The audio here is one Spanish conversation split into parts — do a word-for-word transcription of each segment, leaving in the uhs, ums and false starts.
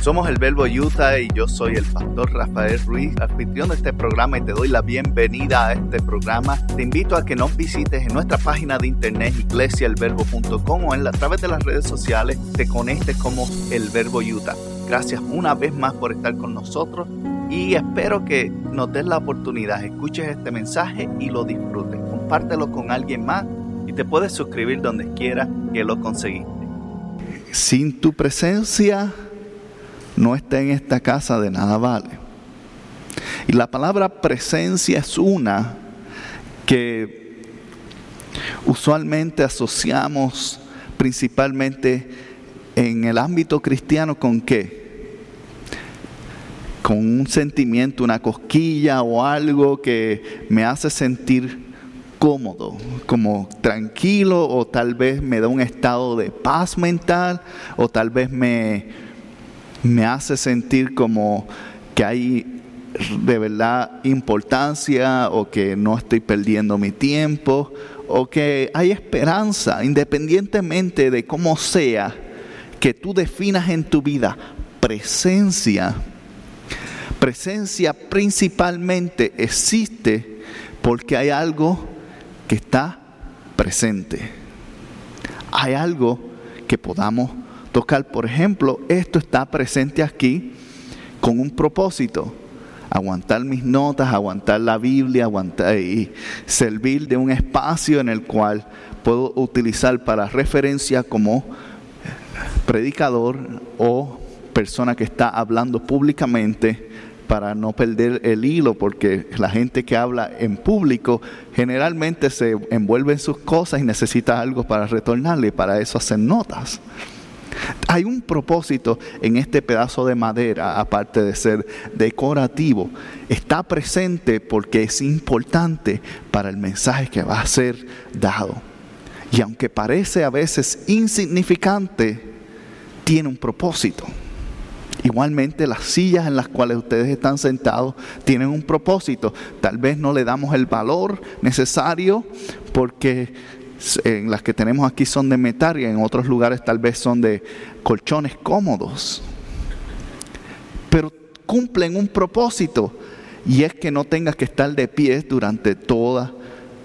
Somos el Verbo Utah y yo soy el pastor Rafael Ruiz, anfitrión de este programa, y te doy la bienvenida a este programa. Te invito a que nos visites en nuestra página de internet iglesia el verbo punto com o en la, a través de las redes sociales te conectes como el Verbo Utah. Gracias una vez más por estar con nosotros y espero que nos des la oportunidad, escuches este mensaje y lo disfrutes. Compártelo con alguien más y te puedes suscribir donde quiera que lo conseguiste. Sin tu presencia no está en esta casa, de nada vale. Y la palabra presencia es una que usualmente asociamos principalmente en el ámbito cristiano con ¿qué? Con un sentimiento, una cosquilla o algo que me hace sentir cómodo, como tranquilo, o tal vez me da un estado de paz mental, o tal vez me me hace sentir como que hay de verdad importancia, o que no estoy perdiendo mi tiempo, o que hay esperanza, independientemente de cómo sea que tú definas en tu vida. Presencia, presencia principalmente existe porque hay algo que está presente. Hay algo que podamos tocar. Por ejemplo, esto está presente aquí con un propósito: aguantar mis notas, aguantar la Biblia, aguantar y servir de un espacio en el cual puedo utilizar para referencia como predicador o persona que está hablando públicamente, para no perder el hilo, porque la gente que habla en público generalmente se envuelve en sus cosas y necesita algo para retornarle, y para eso hacen notas. Hay un propósito en este pedazo de madera, aparte de ser decorativo. Está presente porque es importante para el mensaje que va a ser dado. Y aunque parece a veces insignificante, tiene un propósito. Igualmente, las sillas en las cuales ustedes están sentados tienen un propósito. Tal vez no le damos el valor necesario porque en las que tenemos aquí son de metal y en otros lugares tal vez son de colchones cómodos. Pero cumplen un propósito, y es que no tengas que estar de pie durante toda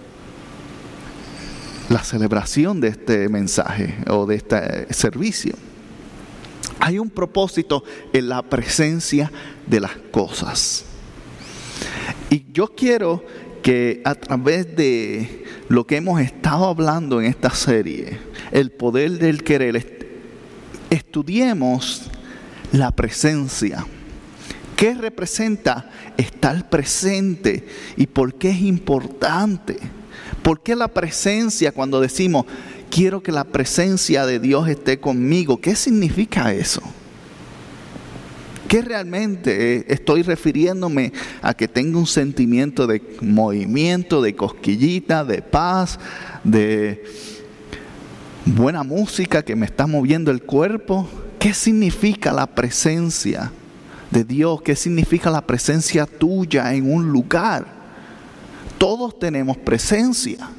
la celebración de este mensaje o de este servicio. Hay un propósito en la presencia de las cosas. Y yo quiero que a través de lo que hemos estado hablando en esta serie, el poder del querer, estudiemos la presencia. ¿Qué representa estar presente y por qué es importante? ¿Por qué la presencia, cuando decimos quiero que la presencia de Dios esté conmigo? ¿Qué significa eso? ¿Qué realmente estoy refiriéndome a? Que tenga un sentimiento de movimiento, de cosquillita, de paz, de buena música que me está moviendo el cuerpo. ¿Qué significa la presencia de Dios? ¿Qué significa la presencia tuya en un lugar? Todos tenemos presencia.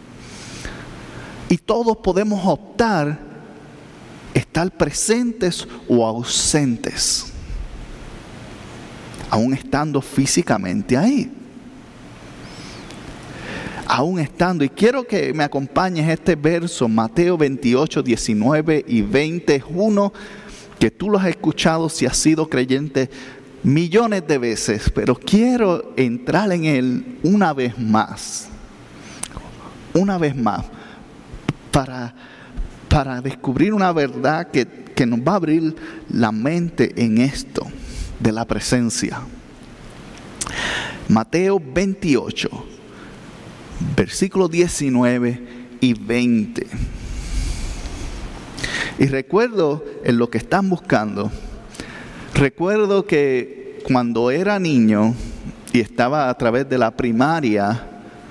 Y todos podemos optar estar presentes o ausentes, aún estando físicamente ahí. Aún estando. Y quiero que me acompañes este verso, Mateo veintiocho, diecinueve y veinte. Es uno que tú lo has escuchado si has sido creyente millones de veces, pero quiero entrar en él una vez más. Una vez más. Para, para descubrir una verdad que, que nos va a abrir la mente en esto de la presencia. Mateo veintiocho, versículos diecinueve y veinte. Y recuerdo, en lo que están buscando, recuerdo que cuando era niño y estaba a través de la primaria,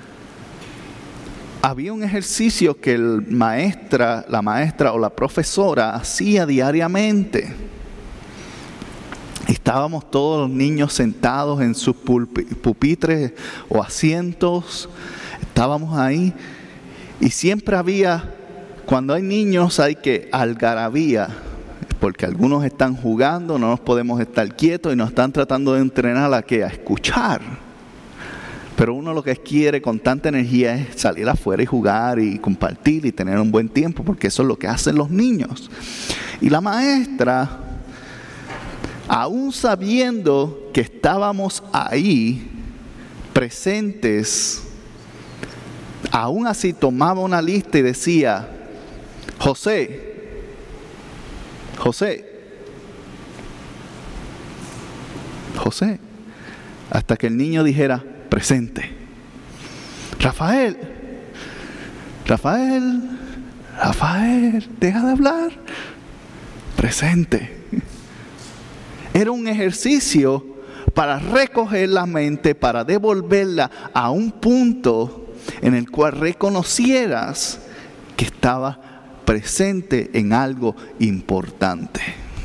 había un ejercicio que el maestra, la maestra o la profesora hacía diariamente. Estábamos todos los niños sentados en sus pupitres o asientos. Estábamos ahí y siempre había, cuando hay niños hay que algarabía, porque algunos están jugando, no nos podemos estar quietos y nos están tratando de entrenar a qué, a escuchar. Pero uno lo que quiere con tanta energía es salir afuera y jugar y compartir y tener un buen tiempo, porque eso es lo que hacen los niños. Y la maestra, aún sabiendo que estábamos ahí, presentes, aún así tomaba una lista y decía, José, José, José, hasta que el niño dijera, presente. Rafael, Rafael, Rafael, deja de hablar, presente. Era un ejercicio para recoger la mente, para devolverla a un punto en el cual reconocieras que estaba presente en algo importante.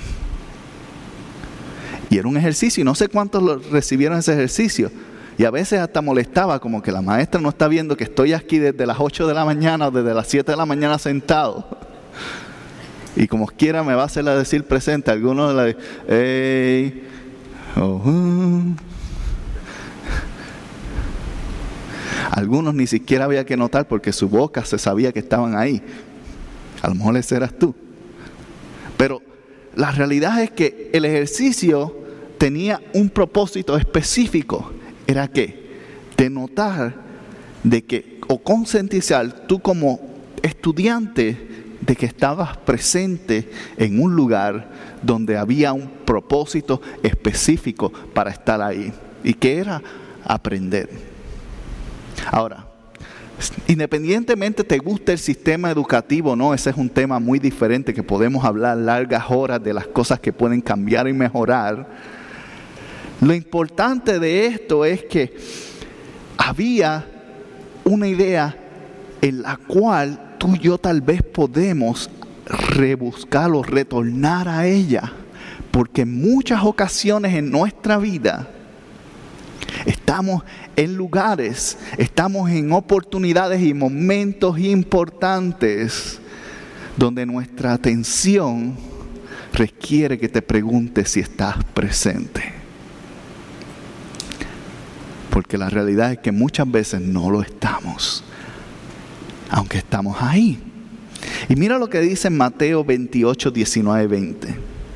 Y era un ejercicio, y no sé cuántos lo recibieron ese ejercicio. Y a veces hasta molestaba, como que la maestra no está viendo que estoy aquí desde las ocho de la mañana o desde las siete de la mañana sentado. Y como quiera me va a hacer a decir presente. Algunos de la hey, oh, uh. Algunos ni siquiera había que notar porque su boca se sabía que estaban ahí. A lo mejor ese eras tú. Pero la realidad es que el ejercicio tenía un propósito específico. Era que de notar de que, o concientizar tú como estudiante de que estabas presente en un lugar donde había un propósito específico para estar ahí. Y que era aprender. Ahora, independientemente te guste el sistema educativo o no, ese es un tema muy diferente que podemos hablar largas horas de las cosas que pueden cambiar y mejorar. Lo importante de esto es que había una idea en la cual tú y yo tal vez podemos rebuscar o retornar a ella, porque en muchas ocasiones en nuestra vida estamos en lugares, estamos en oportunidades y momentos importantes donde nuestra atención requiere que te preguntes si estás presente. Porque la realidad es que muchas veces no lo estamos, aunque estamos ahí. Y mira lo que dice en Mateo veintiocho, diecinueve, veinte.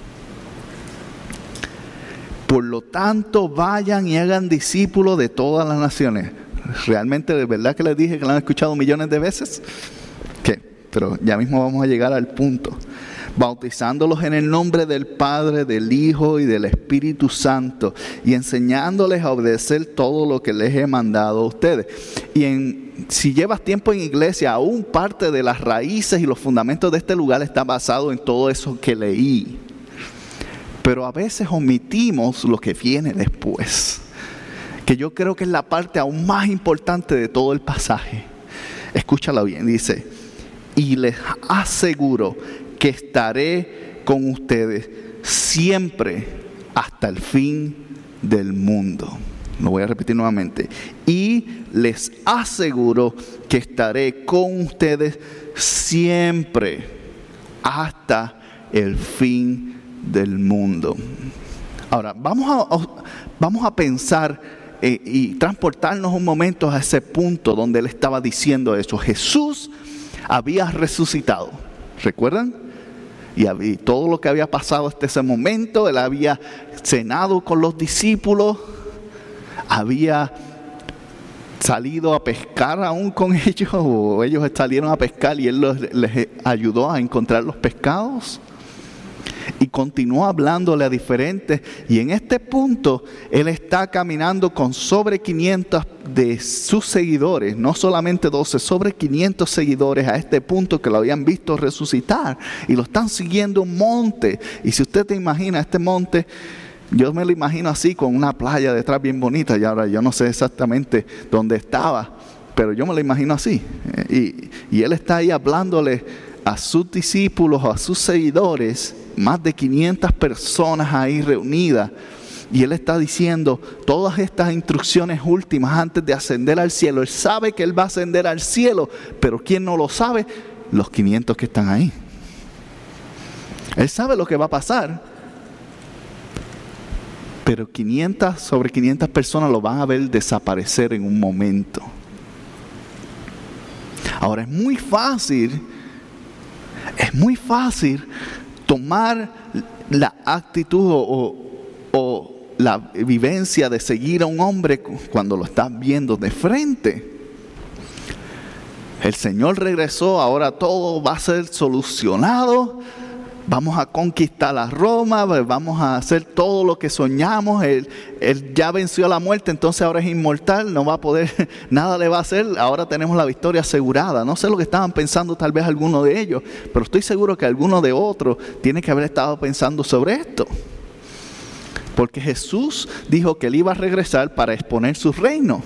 Por lo tanto, vayan y hagan discípulos de todas las naciones. ¿Realmente de verdad que les dije que lo han escuchado millones de veces? ¿Qué? Pero ya mismo vamos a llegar al punto. Bautizándolos en el nombre del Padre, del Hijo y del Espíritu Santo, y enseñándoles a obedecer todo lo que les he mandado a ustedes. Y en, si llevas tiempo en iglesia, aún parte de las raíces y los fundamentos de este lugar está basado en todo eso que leí. Pero a veces omitimos lo que viene después, que yo creo que es la parte aún más importante de todo el pasaje. Escúchala bien, dice, y les aseguro que estaré con ustedes siempre hasta el fin del mundo. Lo voy a repetir nuevamente. Y les aseguro que estaré con ustedes siempre hasta el fin del mundo. Ahora, vamos a, vamos a pensar eh, y transportarnos un momento a ese punto donde él estaba diciendo eso. Jesús había resucitado. ¿Recuerdan? Y, y todo lo que había pasado hasta ese momento, él había cenado con los discípulos, había salido a pescar aún con ellos, o ellos salieron a pescar y él los, les ayudó a encontrar los pescados. Y continuó hablándole a diferentes. Y en este punto, él está caminando con sobre quinientos de sus seguidores. No solamente doce, sobre quinientos seguidores a este punto que lo habían visto resucitar. Y lo están siguiendo un monte. Y si usted te imagina este monte, yo me lo imagino así, con una playa detrás bien bonita. Y ahora yo no sé exactamente dónde estaba, pero yo me lo imagino así. Y, y él está ahí hablándole a sus discípulos, a sus seguidores, más de quinientas personas ahí reunidas, y él está diciendo todas estas instrucciones últimas antes de ascender al cielo. Él sabe que él va a ascender al cielo, pero ¿quién no lo sabe? Los quinientos que están ahí. Él sabe lo que va a pasar. Pero quinientas sobre quinientas personas lo van a ver desaparecer en un momento. Ahora es muy fácil, es muy fácil tomar la actitud o, o la vivencia de seguir a un hombre cuando lo estás viendo de frente. El Señor regresó, ahora todo va a ser solucionado. Vamos a conquistar a Roma, vamos a hacer todo lo que soñamos. Él, él ya venció a la muerte, entonces ahora es inmortal, no va a poder, nada le va a hacer. Ahora tenemos la victoria asegurada. No sé lo que estaban pensando tal vez algunos de ellos, pero estoy seguro que alguno de otros tiene que haber estado pensando sobre esto. Porque Jesús dijo que él iba a regresar para exponer su reino.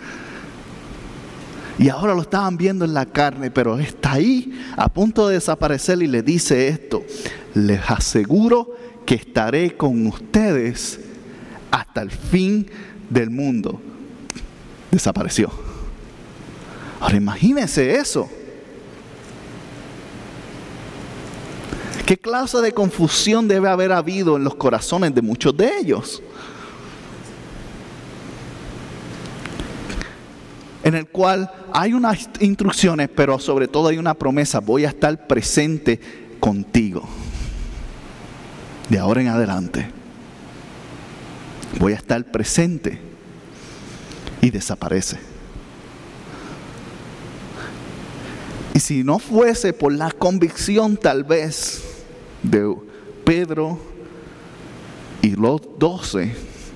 Y ahora lo estaban viendo en la carne, pero está ahí a punto de desaparecer y le dice esto: les aseguro que estaré con ustedes hasta el fin del mundo. Desapareció. Ahora imagínense eso. ¿Qué clase de confusión debe haber habido en los corazones de muchos de ellos? En el cual hay unas instrucciones, pero sobre todo hay una promesa: voy a estar presente contigo. De ahora en adelante. Voy a estar presente. Y desaparece. Y si no fuese por la convicción tal vez de Pedro y los doce,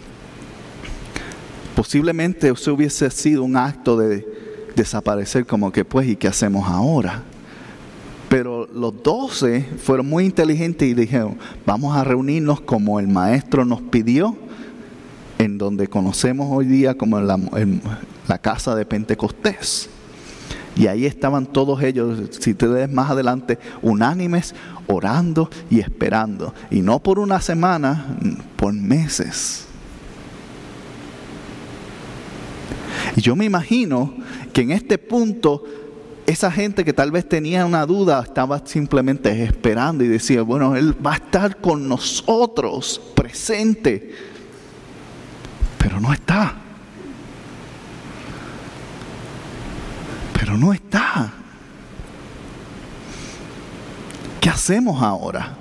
posiblemente eso hubiese sido un acto de desaparecer, como que pues, ¿y qué hacemos ahora? Pero los doce fueron muy inteligentes y dijeron: vamos a reunirnos como el maestro nos pidió, en donde conocemos hoy día como la, en la casa de Pentecostés. Y ahí estaban todos ellos, si te ves más adelante, unánimes, orando y esperando. Y no por una semana, por meses. Y yo me imagino que en este punto, esa gente que tal vez tenía una duda, estaba simplemente esperando y decía: bueno, Él va a estar con nosotros, presente. Pero no está. Pero no está. ¿Qué hacemos ahora?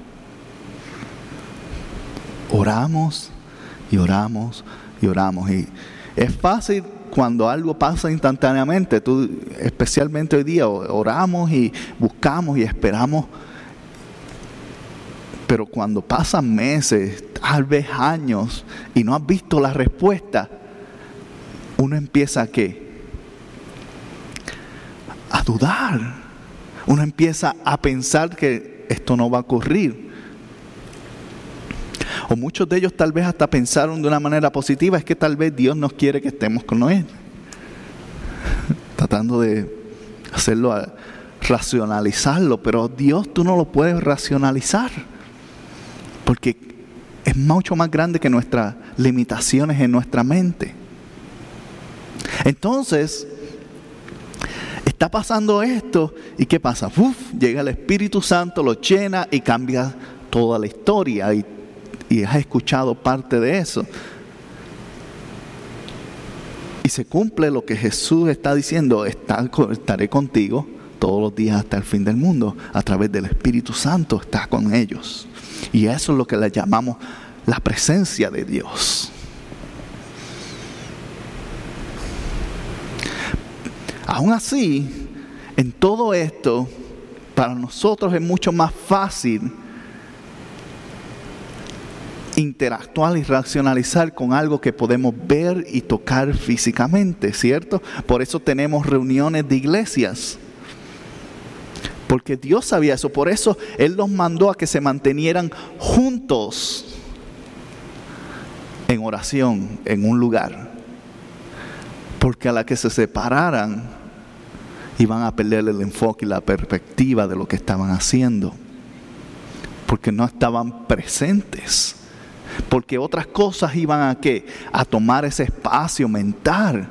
Oramos y oramos y oramos. Y es fácil cuando algo pasa instantáneamente. Tú, especialmente hoy día, oramos y buscamos y esperamos. Pero cuando pasan meses, tal vez años, y no has visto la respuesta, uno empieza a ¿qué? A dudar. Uno empieza a pensar que esto no va a ocurrir. O muchos de ellos tal vez hasta pensaron de una manera positiva: es que tal vez Dios nos quiere que estemos con Él. Tratando de hacerlo, a racionalizarlo. Pero Dios tú no lo puedes racionalizar. Porque es mucho más grande que nuestras limitaciones en nuestra mente. Entonces, está pasando esto, ¿y qué pasa? Uf, llega el Espíritu Santo, lo llena y cambia toda la historia. Y, y has escuchado parte de eso. Y se cumple lo que Jesús está diciendo: estaré contigo todos los días hasta el fin del mundo. A través del Espíritu Santo está con ellos. Y eso es lo que le llamamos la presencia de Dios. Aún así, en todo esto, para nosotros es mucho más fácil interactuar y racionalizar con algo que podemos ver y tocar físicamente, ¿cierto? Por eso tenemos reuniones de iglesias. Porque Dios sabía eso, por eso Él los mandó a que se mantenieran juntos en oración, en un lugar. Porque a la que se separaran, iban a perder el enfoque y la perspectiva de lo que estaban haciendo. Porque no estaban presentes. Porque otras cosas iban a ¿qué? A tomar ese espacio mental.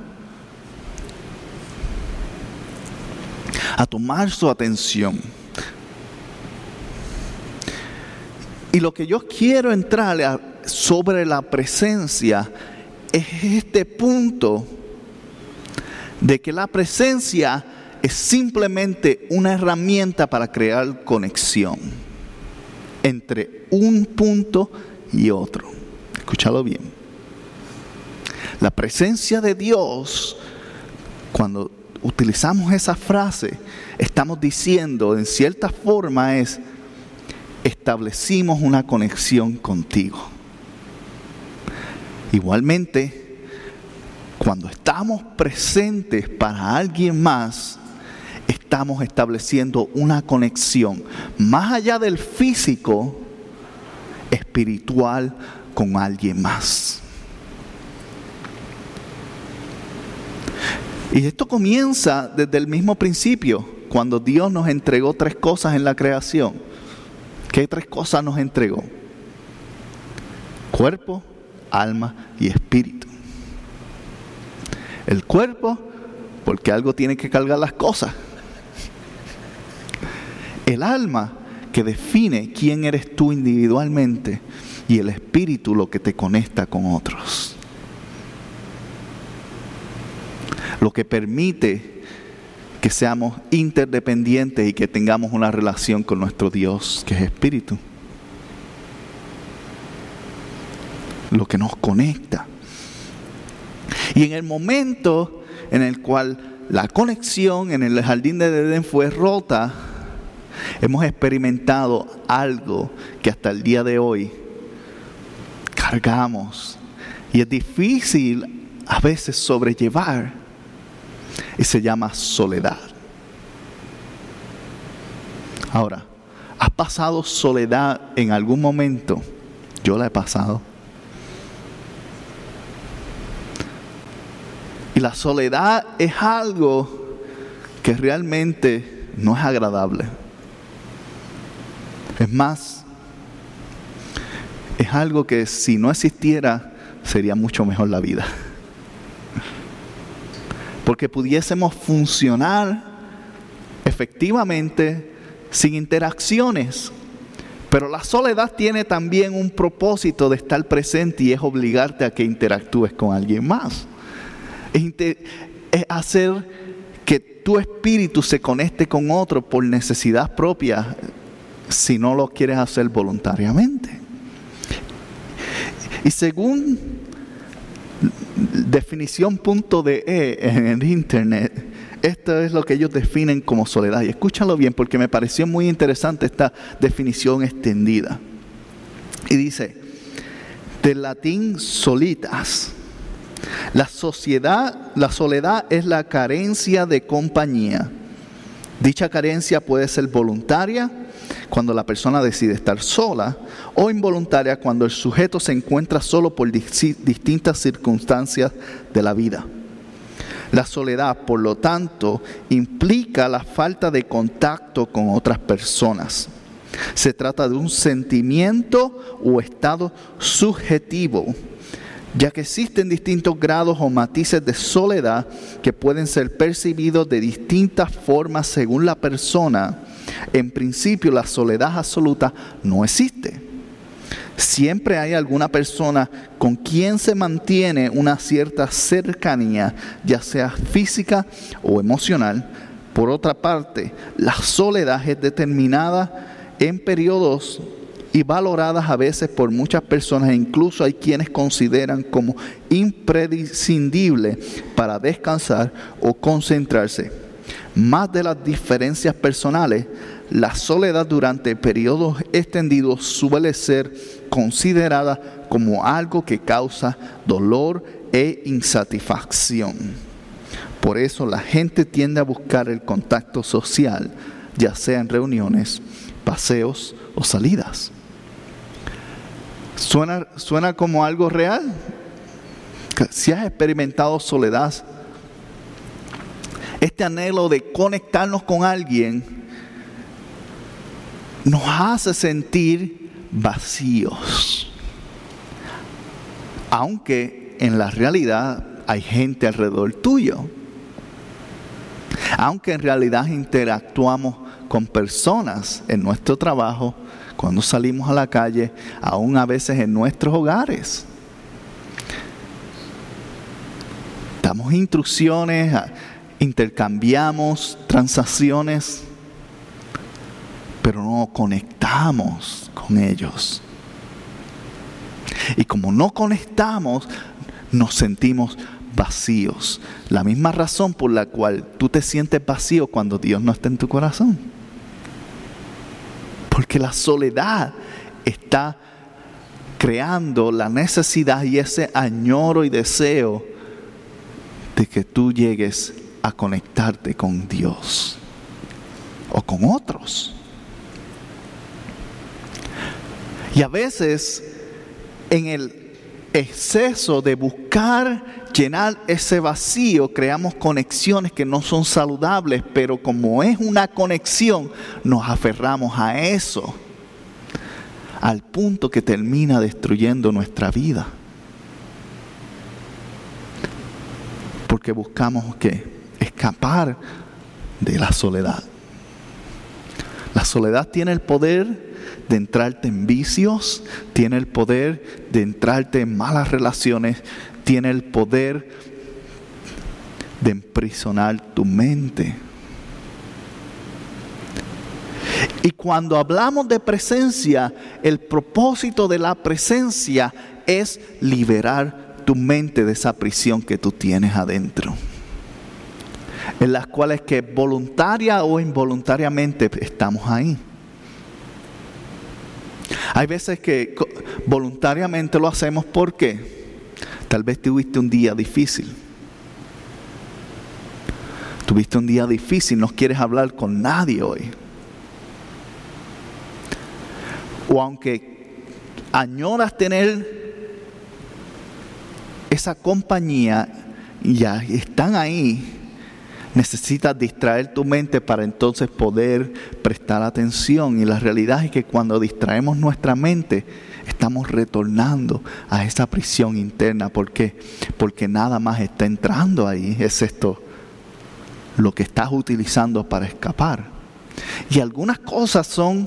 A tomar su atención. Y lo que yo quiero entrar a, sobre la presencia es este punto de que la presencia es simplemente una herramienta para crear conexión entre un punto y otro. Escúchalo bien. La presencia de Dios, cuando utilizamos esa frase, estamos diciendo en cierta forma es: establecimos una conexión contigo. Igualmente, cuando estamos presentes para alguien más, estamos estableciendo una conexión más allá del físico, espiritual, con alguien más. Y esto comienza desde el mismo principio, cuando Dios nos entregó tres cosas en la creación. ¿Qué tres cosas nos entregó? Cuerpo, alma y espíritu. El cuerpo, porque algo tiene que cargar las cosas. El alma, que define quién eres tú individualmente. Y el espíritu, lo que te conecta con otros. Lo que permite que seamos interdependientes y que tengamos una relación con nuestro Dios, que es espíritu. Lo que nos conecta. Y en el momento en el cual la conexión en el jardín de Edén fue rota, hemos experimentado algo que hasta el día de hoy cargamos. Y es difícil a veces sobrellevar. Y se llama soledad. Ahora, ¿has pasado soledad en algún momento? Yo la he pasado. Y la soledad es algo que realmente no es agradable. Es más, es algo que si no existiera, sería mucho mejor la vida. Porque pudiésemos funcionar efectivamente sin interacciones. Pero la soledad tiene también un propósito de estar presente y es obligarte a que interactúes con alguien más. Es, inter- es hacer que tu espíritu se conecte con otro por necesidad propia, si no lo quieres hacer voluntariamente. Y según definición punto de e en el internet, esto es lo que ellos definen como soledad. Y escúchalo bien porque me pareció muy interesante esta definición extendida. Y dice, del latín solitas, la sociedad, la soledad es la carencia de compañía. Dicha carencia puede ser voluntaria, cuando la persona decide estar sola, o involuntaria cuando el sujeto se encuentra solo por distintas circunstancias de la vida. La soledad, por lo tanto, implica la falta de contacto con otras personas. Se trata de un sentimiento o estado subjetivo, ya que existen distintos grados o matices de soledad que pueden ser percibidos de distintas formas según la persona. En principio, la soledad absoluta no existe. Siempre hay alguna persona con quien se mantiene una cierta cercanía, ya sea física o emocional. Por otra parte, la soledad es determinada en periodos y valoradas a veces por muchas personas, e incluso hay quienes consideran como imprescindible para descansar o concentrarse. Más de las diferencias personales, la soledad durante periodos extendidos suele ser considerada como algo que causa dolor e insatisfacción. Por eso la gente tiende a buscar el contacto social, ya sea en reuniones, paseos o salidas. ¿Suena, suena como algo real? Si has experimentado soledad, este anhelo de conectarnos con alguien nos hace sentir vacíos. Aunque en la realidad hay gente alrededor tuyo. Aunque en realidad interactuamos con personas en nuestro trabajo, cuando salimos a la calle, aún a veces en nuestros hogares. Damos instrucciones, intercambiamos transacciones, pero no conectamos con ellos. Y como no conectamos, nos sentimos vacíos. La misma razón por la cual tú te sientes vacío cuando Dios no está en tu corazón. Porque la soledad está creando la necesidad y ese añoro y deseo de que tú llegues a conectarte con Dios o con otros. Y a veces en el exceso de buscar llenar ese vacío, creamos conexiones que no son saludables, pero como es una conexión, nos aferramos a eso, al punto que termina destruyendo nuestra vida. Porque buscamos ¿qué? Escapar de la soledad. La soledad tiene el poder de entrarte en vicios, tiene el poder de entrarte en malas relaciones, tiene el poder de emprisionar tu mente. Y cuando hablamos de presencia, el propósito de la presencia es liberar tu mente de esa prisión que tú tienes adentro, en las cuales que voluntaria o involuntariamente estamos ahí. Hay veces que voluntariamente lo hacemos porque tal vez tuviste un día difícil. Tuviste un día difícil, no quieres hablar con nadie hoy. O aunque añoras tener esa compañía, ya están ahí, necesitas distraer tu mente para entonces poder prestar atención. Y la realidad es que cuando distraemos nuestra mente, estamos retornando a esa prisión interna. ¿Por qué? Porque nada más está entrando ahí, es esto, lo que estás utilizando para escapar. Y algunas cosas son,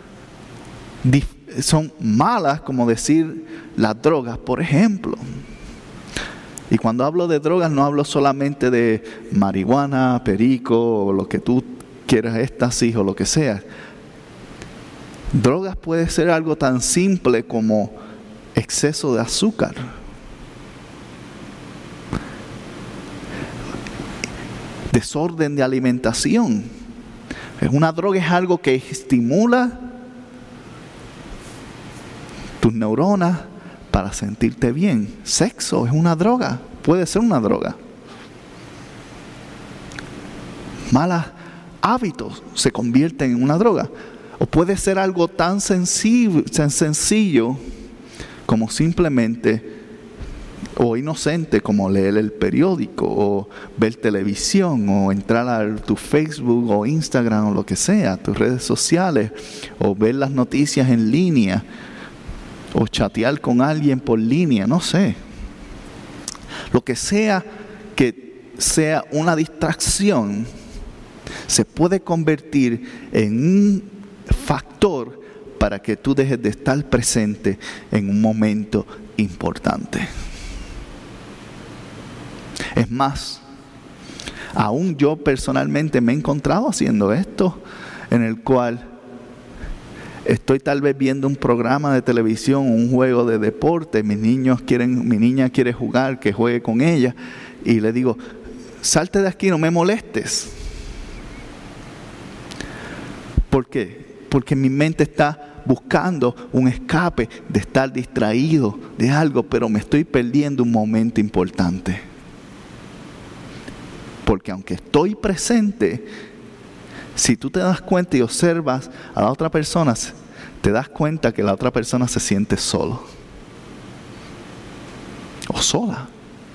son malas, como decir las drogas, por ejemplo. Y cuando hablo de drogas no hablo solamente de marihuana, perico o lo que tú quieras, éxtasis o lo que sea. Drogas puede ser algo tan simple como exceso de azúcar. Desorden de alimentación. Una droga es algo que estimula tus neuronas para sentirte bien. Sexo es una droga, puede ser una droga. Malos hábitos se convierten en una droga. O puede ser algo tan sencillo, tan sencillo como simplemente, o inocente como leer el periódico, o ver televisión, o entrar a tu Facebook o Instagram o lo que sea, tus redes sociales, o ver las noticias en línea, o chatear con alguien por línea, no sé. Lo que sea que sea una distracción, se puede convertir en un factor para que tú dejes de estar presente en un momento importante. Es más, aún yo personalmente me he encontrado haciendo esto, en el cual estoy tal vez viendo un programa de televisión, un juego de deporte, mis niños quieren, mi niña quiere jugar, que juegue con ella, y le digo, salte de aquí, no me molestes. ¿Por qué? Porque mi mente está buscando un escape de estar distraído de algo, pero me estoy perdiendo un momento importante. Porque aunque estoy presente, si tú te das cuenta y observas a la otra persona, te das cuenta que la otra persona se siente solo o sola.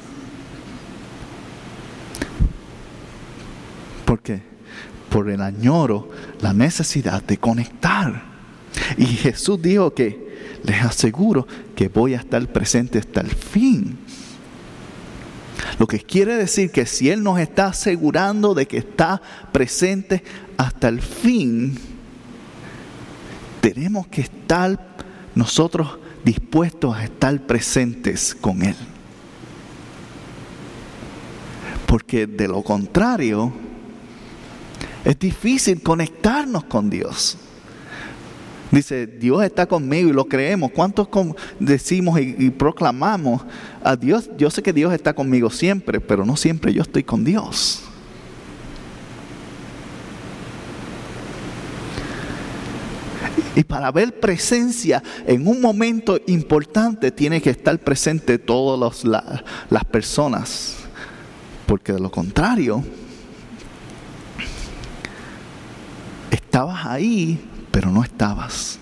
¿Por qué? Por el añoro, la necesidad de conectar. Y Jesús dijo que les aseguro que voy a estar presente hasta el fin. Lo que quiere decir que si Él nos está asegurando de que está presente hasta el fin, tenemos que estar nosotros dispuestos a estar presentes con Él. Porque de lo contrario, es difícil conectarnos con Dios. Dice, Dios está conmigo y lo creemos. ¿Cuántos decimos y, y proclamamos a Dios? Yo sé que Dios está conmigo siempre, pero no siempre yo estoy con Dios. Y para ver presencia en un momento importante, tiene que estar presente todas los, la, las personas. Porque de lo contrario, estabas ahí, pero no estabas.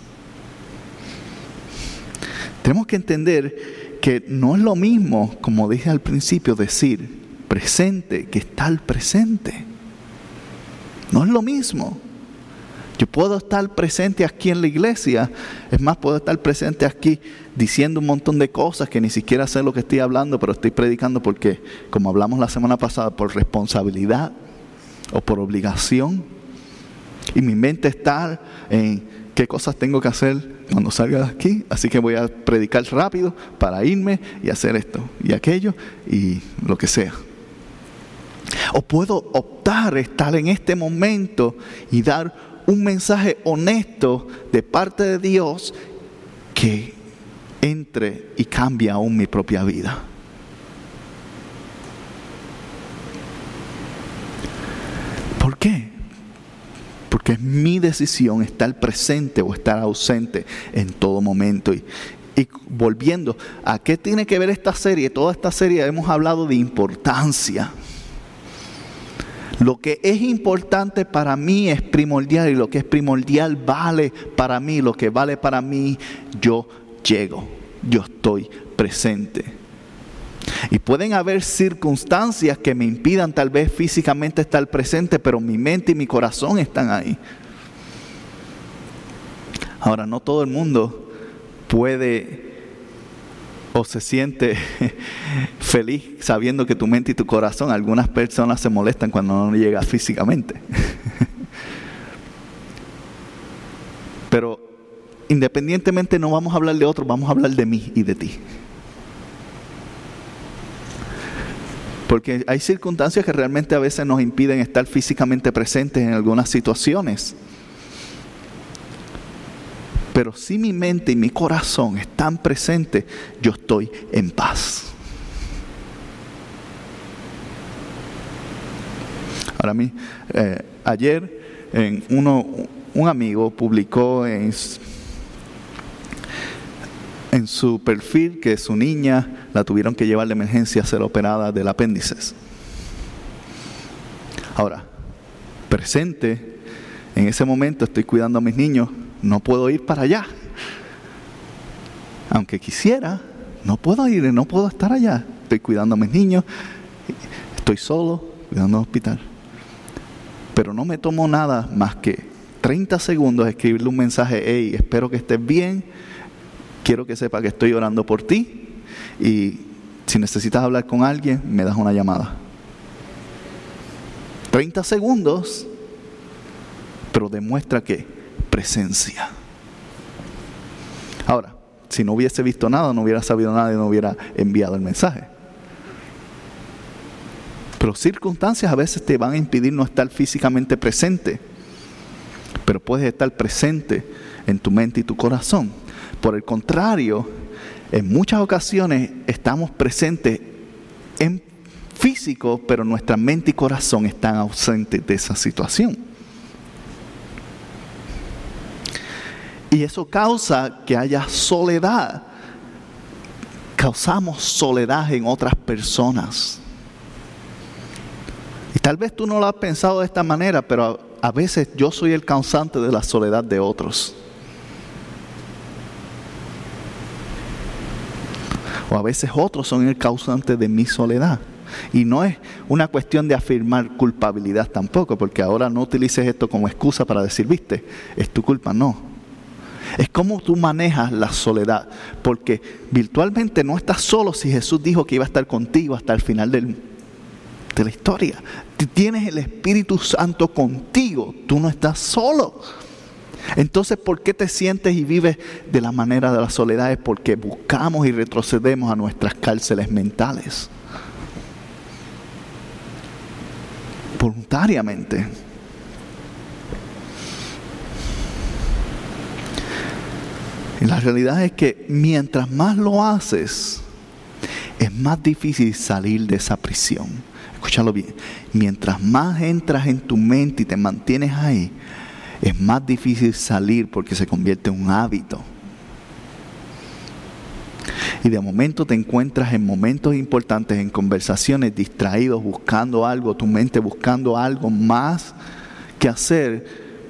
Tenemos que entender que no es lo mismo, como dije al principio, decir presente que estar presente. No es lo mismo. Yo puedo estar presente aquí en la iglesia, es más, puedo estar presente aquí diciendo un montón de cosas que ni siquiera sé lo que estoy hablando, pero estoy predicando porque, como hablamos la semana pasada, por responsabilidad o por obligación. Y mi mente está en qué cosas tengo que hacer cuando salga de aquí, así que voy a predicar rápido para irme y hacer esto y aquello y lo que sea. O puedo optar a estar en este momento y dar un mensaje honesto de parte de Dios que entre y cambie aún mi propia vida. ¿Por qué? Porque es mi decisión estar presente o estar ausente en todo momento. Y, y volviendo, ¿a qué tiene que ver esta serie? Toda esta serie hemos hablado de importancia. Lo que es importante para mí es primordial, y lo que es primordial vale para mí. Lo que vale para mí, yo llego, yo estoy presente. Y pueden haber circunstancias que me impidan tal vez físicamente estar presente, pero mi mente y mi corazón están ahí. Ahora, no todo el mundo puede o se siente feliz sabiendo que tu mente y tu corazón, algunas personas se molestan cuando no llegas físicamente. Pero independientemente no vamos a hablar de otros, vamos a hablar de mí y de ti. Porque hay circunstancias que realmente a veces nos impiden estar físicamente presentes en algunas situaciones. Pero si mi mente y mi corazón están presentes, yo estoy en paz. Ahora, mí, eh, ayer en uno, un amigo publicó en, en su perfil que su niña la tuvieron que llevar de emergencia a ser operada del apéndice. Ahora, presente, en ese momento estoy cuidando a mis niños. No puedo ir para allá. Aunque quisiera, no puedo ir, no puedo estar allá. Estoy cuidando a mis niños, estoy solo, cuidando al hospital. Pero no me tomo nada más que treinta segundos escribirle un mensaje: hey, espero que estés bien, quiero que sepa que estoy orando por ti, y si necesitas hablar con alguien, me das una llamada. treinta segundos, pero demuestra que presencia. Ahora, si no hubiese visto nada, no hubiera sabido nada y no hubiera enviado el mensaje. Pero circunstancias a veces te van a impedir no estar físicamente presente, pero puedes estar presente en tu mente y tu corazón. Por el contrario, en muchas ocasiones estamos presentes en físico, pero nuestra mente y corazón están ausentes de esa situación. Y eso causa que haya soledad. Causamos soledad en otras personas. Y tal vez tú no lo has pensado de esta manera, pero a, a veces yo soy el causante de la soledad de otros. O a veces otros son el causante de mi soledad. Y no es una cuestión de afirmar culpabilidad tampoco, porque ahora no utilices esto como excusa para decir, viste, es tu culpa. No. Es cómo tú manejas la soledad, porque virtualmente no estás solo si Jesús dijo que iba a estar contigo hasta el final del, de la historia. tienes el Espíritu Santo contigo, tú no estás solo. Entonces, ¿por qué te sientes y vives de la manera de la soledad? Es porque buscamos y retrocedemos a nuestras cárceles mentales. Voluntariamente. Y la realidad es que mientras más lo haces, es más difícil salir de esa prisión. Escúchalo bien. Mientras más entras en tu mente y te mantienes ahí, es más difícil salir porque se convierte en un hábito. Y de momento te encuentras en momentos importantes, en conversaciones, distraídos, buscando algo, tu mente buscando algo más que hacer,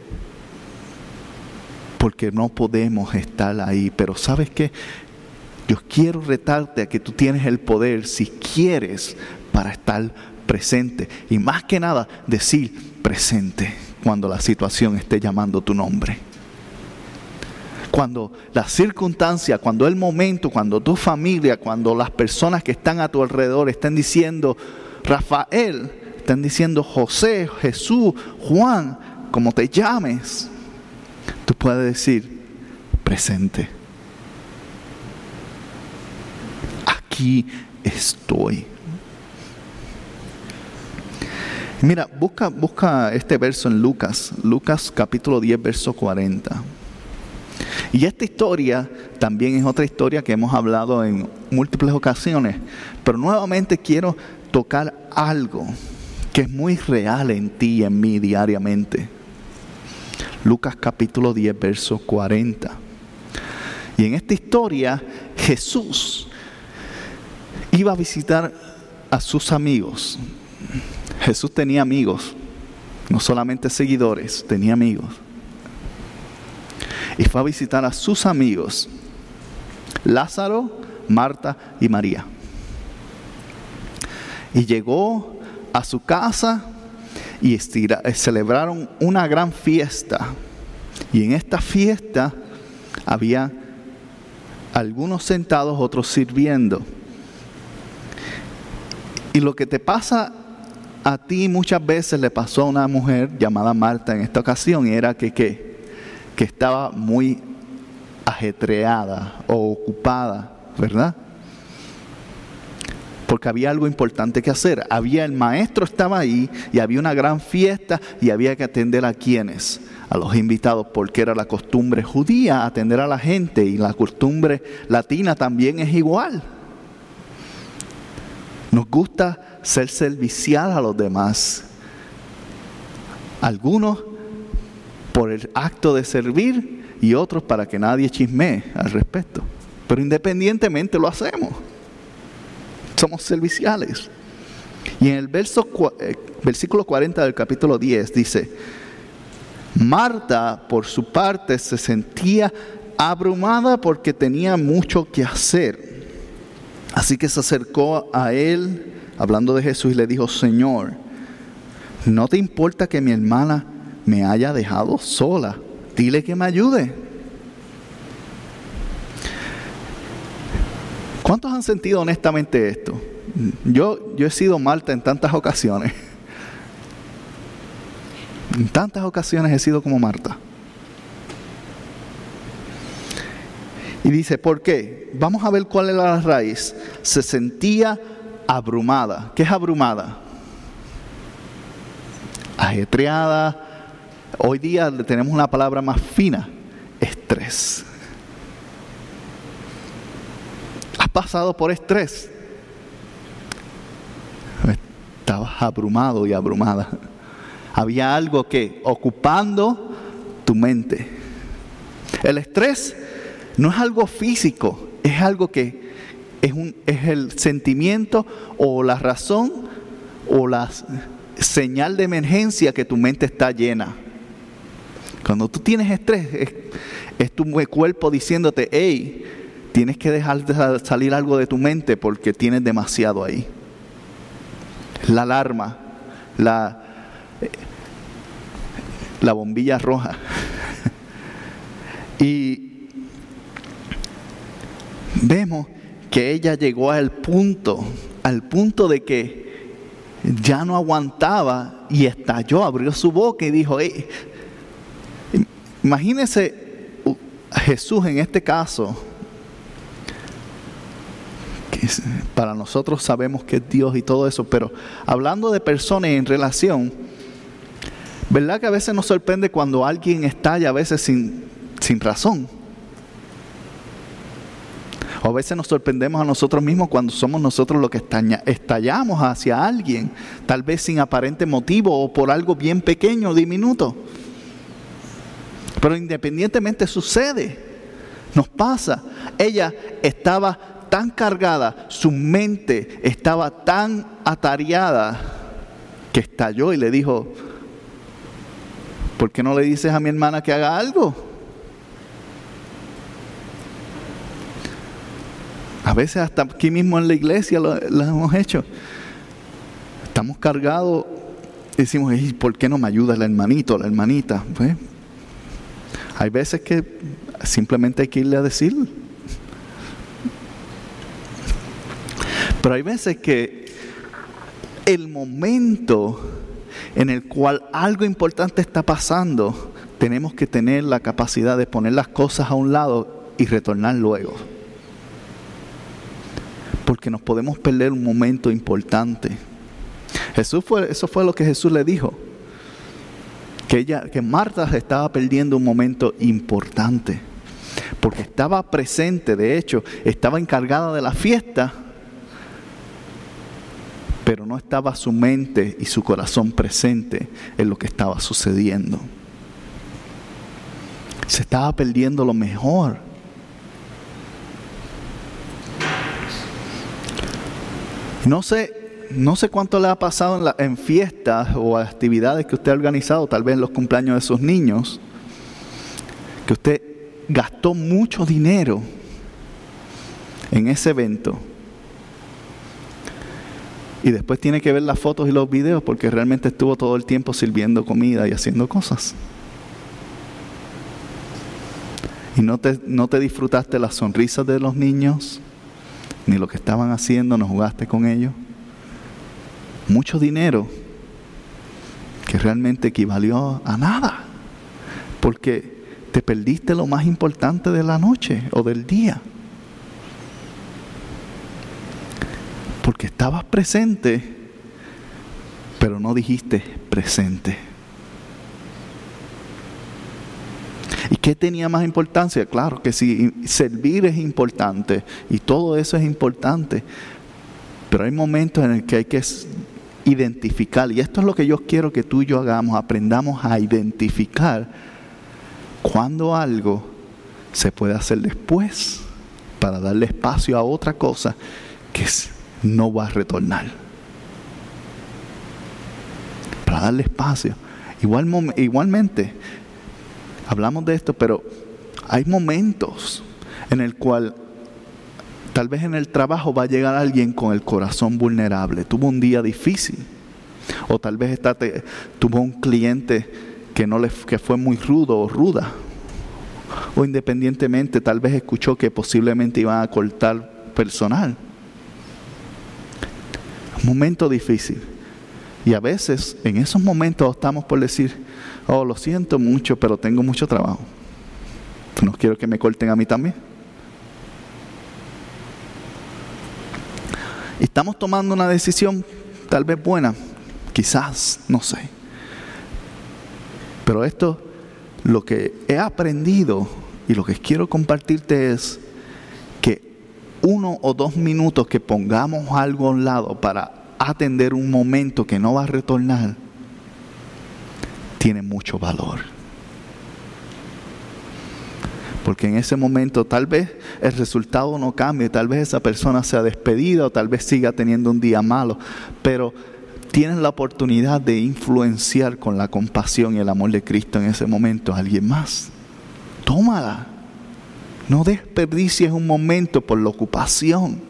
porque no podemos estar ahí. Pero ¿sabes qué? Yo quiero retarte a que tú tienes el poder, si quieres, para estar presente. Y más que nada, decir presente cuando la situación esté llamando tu nombre. Cuando la circunstancia, cuando el momento, cuando tu familia, cuando las personas que están a tu alrededor están diciendo Rafael, están diciendo José, Jesús, Juan, como te llames, tú puedes decir presente. Aquí estoy. Mira, busca, busca este verso en Lucas, Lucas capítulo diez, verso cuarenta. Y esta historia también es otra historia que hemos hablado en múltiples ocasiones, pero nuevamente quiero tocar algo que es muy real en ti y en mí diariamente. Lucas capítulo diez, verso cuarenta. Y en esta historia Jesús iba a visitar a sus amigos. Jesús tenía amigos, no solamente seguidores, tenía amigos. Y fue a visitar a sus amigos, Lázaro, Marta y María. Y llegó a su casa y estira, celebraron una gran fiesta. Y en esta fiesta había algunos sentados, otros sirviendo. Y lo que te pasa a ti muchas veces le pasó a una mujer llamada Marta en esta ocasión, y era que, que, que estaba muy ajetreada o ocupada, ¿verdad? Porque había algo importante que hacer. Había, el maestro estaba ahí y había una gran fiesta y había que atender a quienes, a los invitados, porque era la costumbre judía atender a la gente, y la costumbre latina también es igual. Nos gusta ser servicial a los demás. Algunos por el acto de servir y otros para que nadie chismee al respecto. Pero independientemente lo hacemos. Somos serviciales. Y en el verso, versículo cuarenta del capítulo diez dice: Marta, por su parte, se sentía abrumada porque tenía mucho que hacer. Así que se acercó a él, hablando de Jesús, y le dijo: Señor, ¿no te importa que mi hermana me haya dejado sola? Dile que me ayude. ¿Cuántos han sentido honestamente esto? Yo, yo he sido Marta en tantas ocasiones. En tantas ocasiones he sido como Marta. Y dice, ¿por qué? Vamos a ver cuál era la raíz. Se sentía abrumada. ¿Qué es abrumada? Ajetreada. Hoy día tenemos una palabra más fina: estrés. ¿Has pasado por estrés? Estabas abrumado y abrumada. Había algo que ocupando tu mente. El estrés no es algo físico, es algo que es, un, es el sentimiento o la razón o la señal de emergencia que tu mente está llena. Cuando tú tienes estrés, es, es tu cuerpo diciéndote: hey, tienes que dejar de salir algo de tu mente porque tienes demasiado ahí. La alarma, la, la bombilla roja. Y vemos que ella llegó al punto, al punto de que ya no aguantaba y estalló, abrió su boca y dijo, hey, imagínese Jesús en este caso, que para nosotros sabemos que es Dios y todo eso, pero hablando de personas en relación, ¿verdad que a veces nos sorprende cuando alguien estalla a veces sin, sin razón? O a veces nos sorprendemos a nosotros mismos cuando somos nosotros los que estallamos hacia alguien, tal vez sin aparente motivo o por algo bien pequeño, diminuto. Pero independientemente sucede, nos pasa. Ella estaba tan cargada, su mente estaba tan atareada que estalló y le dijo, ¿por qué no le dices a mi hermana que haga algo? A veces hasta aquí mismo en la iglesia lo, lo hemos hecho. Estamos cargados y decimos, ¿y por qué no me ayuda el hermanito, la hermanita? Pues, hay veces que simplemente hay que irle a decir. Pero hay veces que el momento en el cual algo importante está pasando, tenemos que tener la capacidad de poner las cosas a un lado y retornar luego. Porque nos podemos perder un momento importante. Jesús fue, eso fue lo que Jesús le dijo. Que ella, que Marta estaba perdiendo un momento importante. Porque estaba presente, de hecho, estaba encargada de la fiesta, pero no estaba su mente y su corazón presente en lo que estaba sucediendo. Se estaba perdiendo lo mejor. No sé, no sé cuánto le ha pasado en, la, en fiestas o actividades que usted ha organizado, tal vez en los cumpleaños de sus niños, que usted gastó mucho dinero en ese evento. Y después tiene que ver las fotos y los videos porque realmente estuvo todo el tiempo sirviendo comida y haciendo cosas. Y no te, no te disfrutaste las sonrisas de los niños, ni lo que estaban haciendo, no jugaste con ellos. Mucho dinero que realmente equivalió a nada. Porque te perdiste lo más importante de la noche o del día. Porque estabas presente, pero no dijiste presente. ¿Y qué tenía más importancia? Claro que sí, servir es importante y todo eso es importante. Pero hay momentos en el que hay que identificar, y esto es lo que yo quiero que tú y yo hagamos, aprendamos a identificar cuando algo se puede hacer después para darle espacio a otra cosa que no va a retornar. Para darle espacio. Igual, igualmente, hablamos de esto, pero hay momentos en el cual tal vez en el trabajo va a llegar alguien con el corazón vulnerable. Tuvo un día difícil. O tal vez está, te, tuvo un cliente que, no le, que fue muy rudo o ruda. O independientemente, tal vez escuchó que posiblemente iban a cortar personal. Un momento difícil. Y a veces, en esos momentos, estamos por decir, oh, lo siento mucho, pero tengo mucho trabajo. No quiero que me corten a mí también. Estamos tomando una decisión tal vez buena, quizás, no sé. Pero esto, lo que he aprendido y lo que quiero compartirte es que uno o dos minutos que pongamos algo a un lado para atender un momento que no va a retornar, tiene mucho valor. Porque en ese momento tal vez el resultado no cambie, tal vez esa persona sea despedida o tal vez siga teniendo un día malo, pero tienes la oportunidad de influenciar con la compasión y el amor de Cristo en ese momento a alguien más. Tómala. No desperdicies un momento por la ocupación.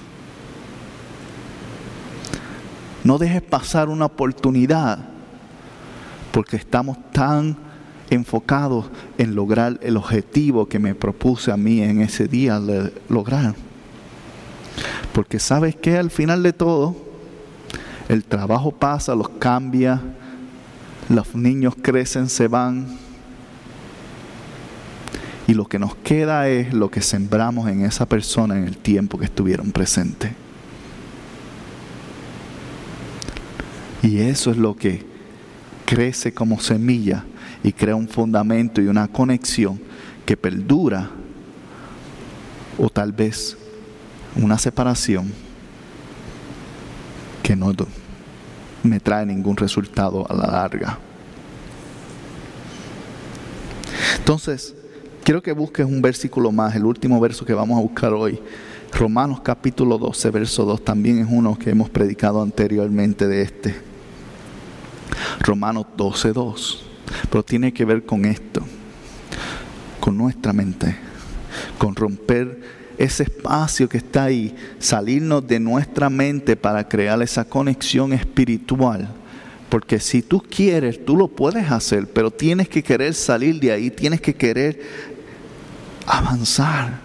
No dejes pasar una oportunidad porque estamos tan enfocados en lograr el objetivo que me propuse a mí en ese día de lograr. Porque sabes que al final de todo, El trabajo pasa, los cambia, los niños crecen, se van. Y lo que nos queda es lo que sembramos en esa persona en el tiempo que estuvieron presentes. Y eso es lo que crece como semilla y crea un fundamento y una conexión que perdura, o tal vez una separación que no me trae ningún resultado a la larga. Entonces, quiero que busques un versículo más, el último verso que vamos a buscar hoy. Romanos capítulo doce, verso dos, también es uno que hemos predicado anteriormente de este. Romanos doce, dos. Pero tiene que ver con esto, con nuestra mente, con romper ese espacio que está ahí, salirnos de nuestra mente para crear esa conexión espiritual. Porque si tú quieres, tú lo puedes hacer, pero tienes que querer salir de ahí, tienes que querer avanzar.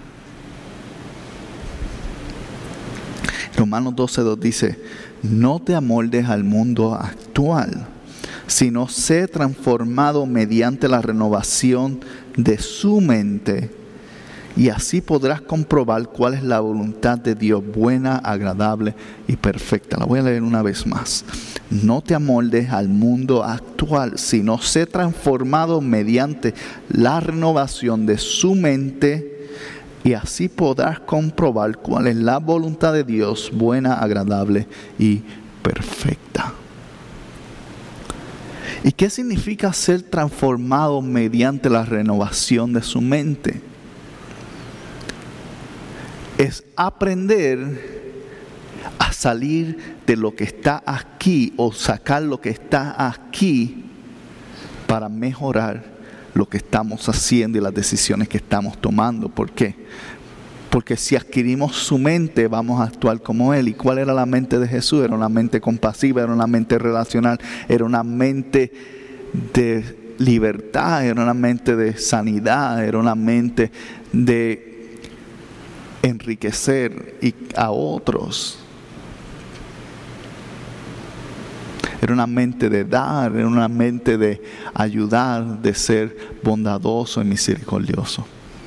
Romanos doce, dos dice: no te amoldes al mundo actual, sino sé transformado mediante la renovación de su mente, y así podrás comprobar cuál es la voluntad de Dios, buena, agradable y perfecta. La voy a leer una vez más. No te amoldes al mundo actual, sino sé transformado mediante la renovación de su mente, y así podrás comprobar cuál es la voluntad de Dios, buena, agradable y perfecta. ¿Y qué significa ser transformado mediante la renovación de su mente? Es aprender a salir de lo que está aquí, o sacar lo que está aquí para mejorar lo que estamos haciendo y las decisiones que estamos tomando. ¿Por qué? Porque si adquirimos su mente, vamos a actuar como Él. ¿Y cuál era la mente de Jesús? Era una mente compasiva, era una mente relacional, era una mente de libertad, era una mente de sanidad, era una mente de enriquecer a otros. Era una mente de dar, era una mente de ayudar, de ser bondadoso y misericordioso.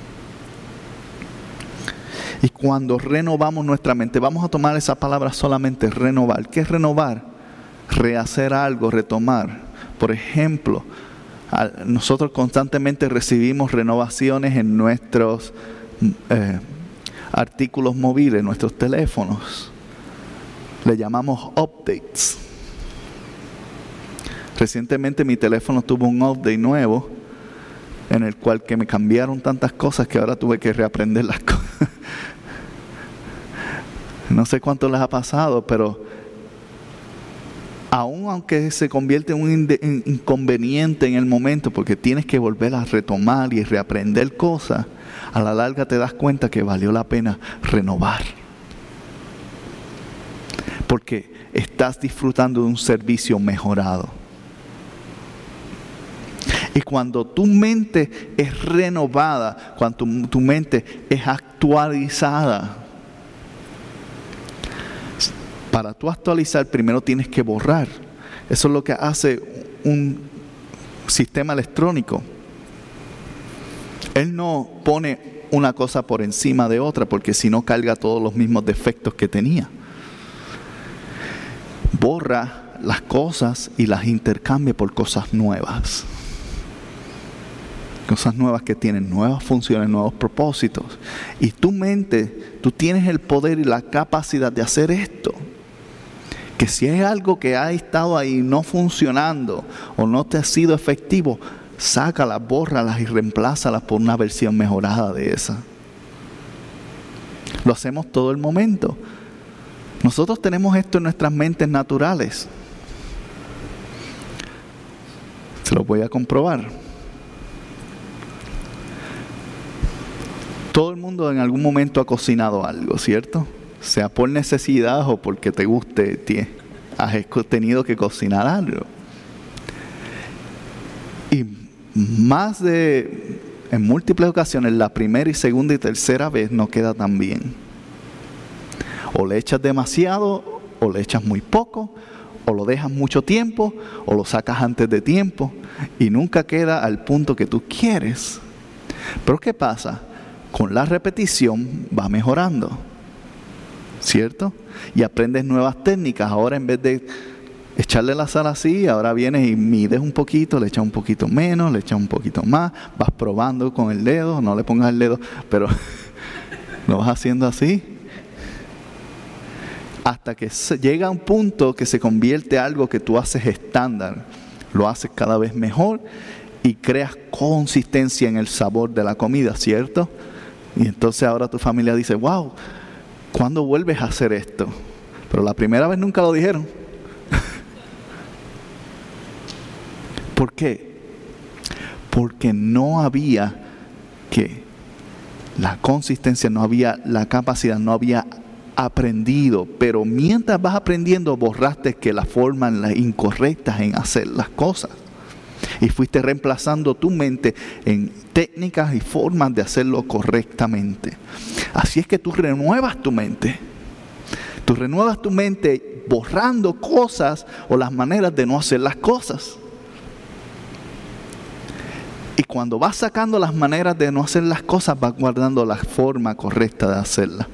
Y cuando renovamos nuestra mente, vamos a tomar esa palabra solamente, renovar. ¿Qué es renovar? Rehacer algo, retomar. Por ejemplo, nosotros constantemente recibimos renovaciones en nuestros eh, artículos móviles, nuestros teléfonos. Le llamamos updates. Recientemente mi teléfono tuvo un update nuevo, en el cual que me cambiaron tantas cosas que ahora tuve que reaprender las cosas. No sé cuánto les ha pasado, pero aun aunque se convierte en un inconveniente en el momento, porque tienes que volver a retomar y reaprender cosas, a la larga te das cuenta que valió la pena renovar. Porque estás disfrutando de un servicio mejorado. Y cuando tu mente es renovada, cuando tu, tu mente es actualizada, para tú actualizar primero tienes que borrar. Eso es lo que hace un sistema electrónico. Él no pone una cosa por encima de otra, porque si no carga todos los mismos defectos que tenía. Borra las cosas y las intercambia por cosas nuevas. Cosas nuevas que tienen nuevas funciones, nuevos propósitos. Y tu mente, tú tienes el poder y la capacidad de hacer esto. Que si hay algo que ha estado ahí no funcionando o no te ha sido efectivo, sácalas, bórralas y reemplázalas por una versión mejorada de esa. Lo hacemos todo el momento. Nosotros tenemos esto en nuestras mentes naturales. Se lo voy a comprobar. Todo el mundo en algún momento ha cocinado algo, ¿cierto? Sea por necesidad o porque te guste, has tenido que cocinar algo. Y más de, en múltiples ocasiones, la primera y segunda y tercera vez no queda tan bien. O le echas demasiado, o le echas muy poco, O lo dejas mucho tiempo o lo sacas antes de tiempo y nunca queda al punto que tú quieres. Pero ¿qué pasa? Con la repetición va mejorando, ¿cierto? Y aprendes nuevas técnicas. Ahora en vez de echarle la sal así, ahora vienes y mides un poquito, le echas un poquito menos, le echas un poquito más, vas probando con el dedo, no le pongas el dedo, pero lo vas haciendo así. Hasta que llega un punto que se convierte en algo que tú haces estándar. Lo haces cada vez mejor y creas consistencia en el sabor de la comida, ¿cierto? Y entonces ahora tu familia dice, wow, ¿cuándo vuelves a hacer esto? Pero la primera vez nunca lo dijeron. ¿Por qué? Porque no había que la consistencia, no había la capacidad, no había aprendido. Pero mientras vas aprendiendo, borraste que las formas las incorrectas en hacer las cosas. Y fuiste reemplazando tu mente en técnicas y formas de hacerlo correctamente. Así es que tú renuevas tu mente. Tú renuevas tu mente borrando cosas o las maneras de no hacer las cosas. Y cuando vas sacando las maneras de no hacer las cosas, vas guardando la forma correcta de hacerlas.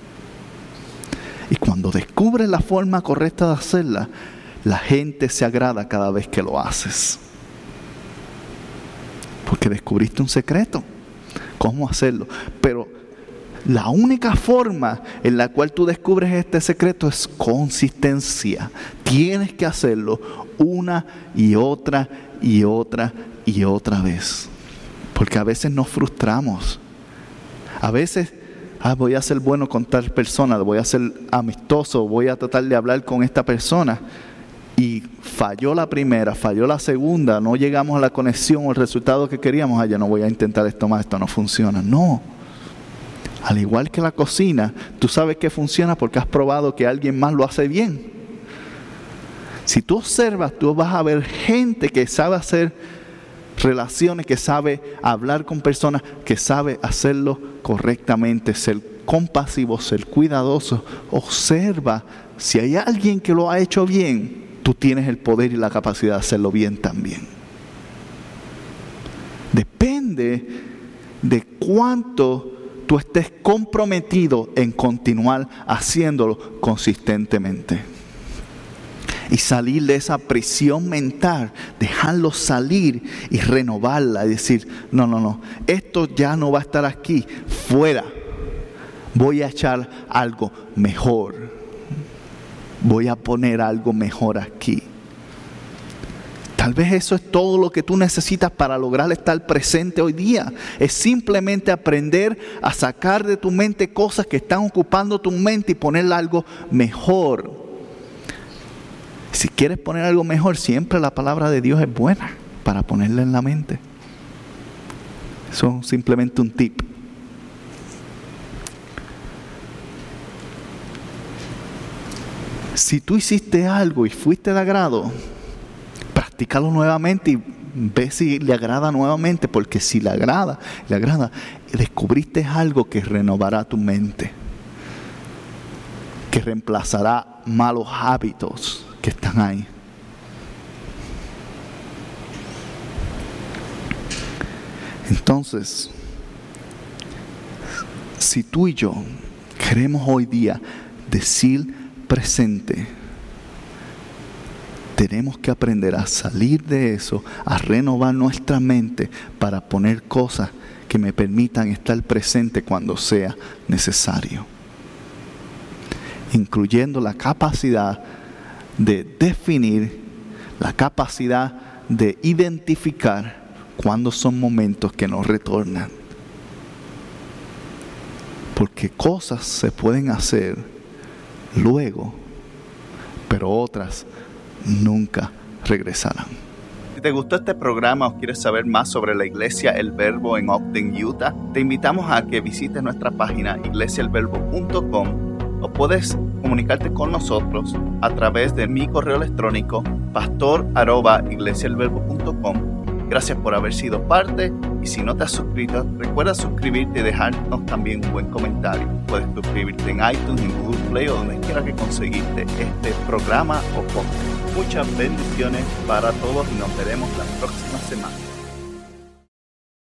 Y cuando descubres la forma correcta de hacerla, la gente se agrada cada vez que lo haces. Porque descubriste un secreto. ¿Cómo hacerlo? Pero la única forma en la cual tú descubres este secreto es consistencia. Tienes que hacerlo una y otra y otra y otra vez. Porque a veces nos frustramos. A veces, ah, voy a ser bueno con tal persona, voy a ser amistoso, voy a tratar de hablar con esta persona. Y falló la primera, falló la segunda, no llegamos a la conexión o el resultado que queríamos. Ah, ya no voy a intentar esto más, esto no funciona. No. Al igual que la cocina, tú sabes que funciona porque has probado que alguien más lo hace bien. Si tú observas, tú vas a ver gente que sabe hacer relaciones, que sabe hablar con personas, que sabe hacerlo correctamente, ser compasivo, ser cuidadoso. Observa, si hay alguien que lo ha hecho bien, tú tienes el poder y la capacidad de hacerlo bien también. Depende de cuánto tú estés comprometido en continuar haciéndolo consistentemente. Y salir de esa prisión mental, dejarlo salir y renovarla y decir, no, no, no, esto ya no va a estar aquí, fuera. Voy a echar algo mejor. Voy a poner algo mejor aquí. Tal vez eso es todo lo que tú necesitas para lograr estar presente hoy día. Es simplemente aprender a sacar de tu mente cosas que están ocupando tu mente y ponerle algo mejor. Si quieres poner algo mejor, siempre la palabra de Dios es buena para ponerla en la mente. Eso es simplemente un tip. Si tú hiciste algo y fuiste de agrado, practícalo nuevamente y ve si le agrada nuevamente, porque si le agrada, le agrada, descubriste algo que renovará tu mente, que reemplazará malos hábitos que están ahí. Entonces, si tú y yo queremos hoy día decir presente, tenemos que aprender a salir de eso, a renovar nuestra mente para poner cosas que me permitan estar presente cuando sea necesario, incluyendo la capacidad de definir, la capacidad de identificar cuándo son momentos que nos retornan, porque cosas se pueden hacer luego, pero otras nunca regresarán. Si te gustó este programa o quieres saber más sobre la Iglesia El Verbo en Ogden, Utah, te invitamos a que visites nuestra página iglesia el verbo punto com o puedes comunicarte con nosotros a través de mi correo electrónico pastor arroba iglesia el verbo punto com. Gracias por haber sido parte, y si no te has suscrito, recuerda suscribirte y dejarnos también un buen comentario. Puedes suscribirte en iTunes, en Google Play o donde quiera que conseguiste este programa o podcast. Muchas bendiciones para todos y nos veremos la próxima semana.